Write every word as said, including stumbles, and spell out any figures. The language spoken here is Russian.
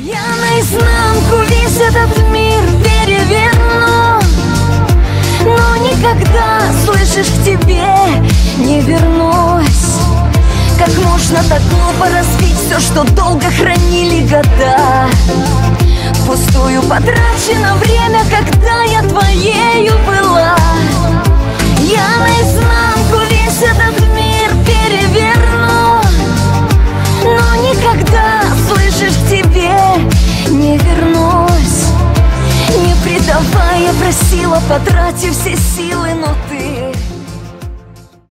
Я наизнанку весь этот мир переверну, но никогда, слышишь, к тебе не вернусь. Как можно так глупо разбить все, что долго хранили года? Впустую потрачено время, когда я твоею была. Я наизнанку весь этот мир переверну, но никогда, слышишь, к тебе не вернусь. Не предавай, я просила, потратив все силы.